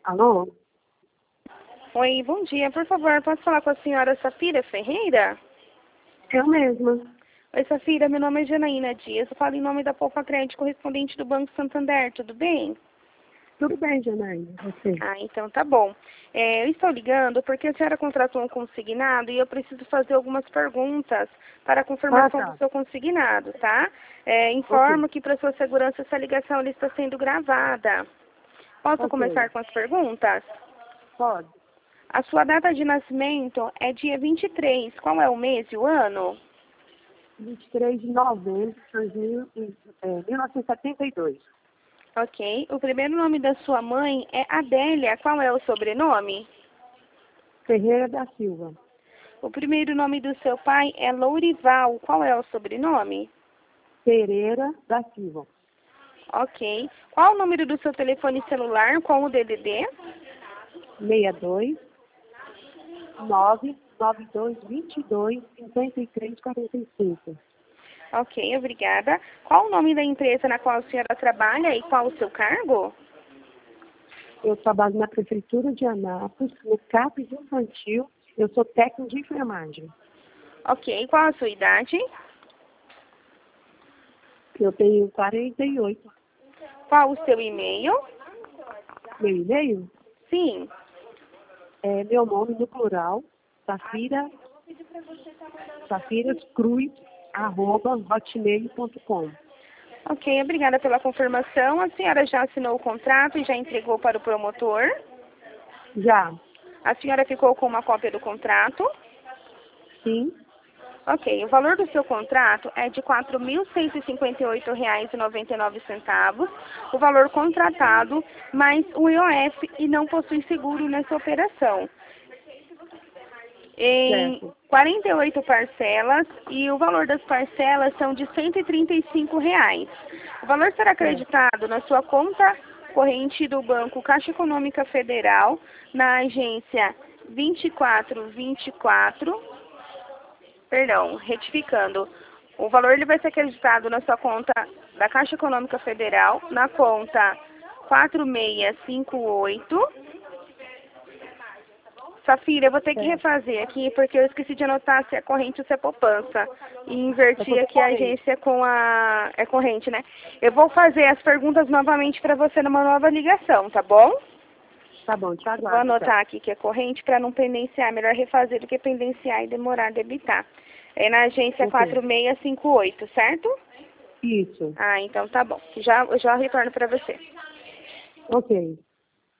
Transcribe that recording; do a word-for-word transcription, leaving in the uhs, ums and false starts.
Alô? Oi, bom dia. Por favor, posso falar com a senhora Safira Ferreira? Eu mesma. Oi, Safira, meu nome é Janaína Dias. Eu falo em nome da Poupa Crédito, correspondente do Banco Santander. Tudo bem? Tudo bem, Janaína, você? Ah, então tá bom. É, eu estou ligando porque a senhora contratou um consignado e eu preciso fazer algumas perguntas para a confirmação Ah, tá. do seu consignado, tá? É, Ok, informo que para sua segurança essa ligação ela está sendo gravada. Posso ok. começar com as perguntas? Pode. A sua data de nascimento é dia vinte e três. Qual é o mês e o ano? vinte e três de novembro de dois mil e- é, mil novecentos e setenta e dois. Ok. O primeiro nome da sua mãe é Adélia. Qual é o sobrenome? Ferreira da Silva. O primeiro nome do seu pai é Lourival. Qual é o sobrenome? Pereira da Silva. Ok. Qual o número do seu telefone celular com o D D D? seis dois nove nove dois dois dois cinquenta e três quarenta e cinco. Ok, obrigada. Qual o nome da empresa na qual a senhora trabalha e qual o seu cargo? Eu trabalho na Prefeitura de Anápolis, no CAPES Infantil. Eu sou técnico de enfermagem. Ok. Qual a sua idade? Eu tenho quarenta e oito. Qual o seu e-mail? Meu e-mail Sim. é meu nome no plural, Safira, safirascruz, arroba, hotmail ponto com. Ok, obrigada pela confirmação. A senhora já assinou o contrato e já entregou para o promotor? Já, A senhora ficou com uma cópia do contrato? sim, Ok, o valor do seu contrato é de quatro mil cento e cinquenta e oito reais e noventa e nove centavos, o valor contratado, mais o I O F e não possui seguro nessa operação. Em certo. quarenta e oito parcelas e o valor das parcelas são de cento e trinta e cinco reais. O valor será Certo. acreditado na sua conta corrente do Banco Caixa Econômica Federal, na agência vinte e quatro vinte e quatro, perdão, retificando. O valor ele vai ser acreditado na sua conta da Caixa Econômica Federal, na conta quatro seis cinco oito. Safira, eu vou ter que Certo. refazer aqui porque eu esqueci de anotar se é corrente ou se é poupança. E É inverti tudo aqui a correto. agência com a... é corrente, né? Eu vou fazer as perguntas novamente para você numa nova ligação, tá bom? Tá bom, te Vou aguardo então. anotar aqui que é corrente para não pendenciar. Melhor refazer do que pendenciar e demorar a debitar. É na agência Ok. quatro seis cinco oito, certo? Isso. Ah, então tá bom. Já, eu já retorno para você. Ok.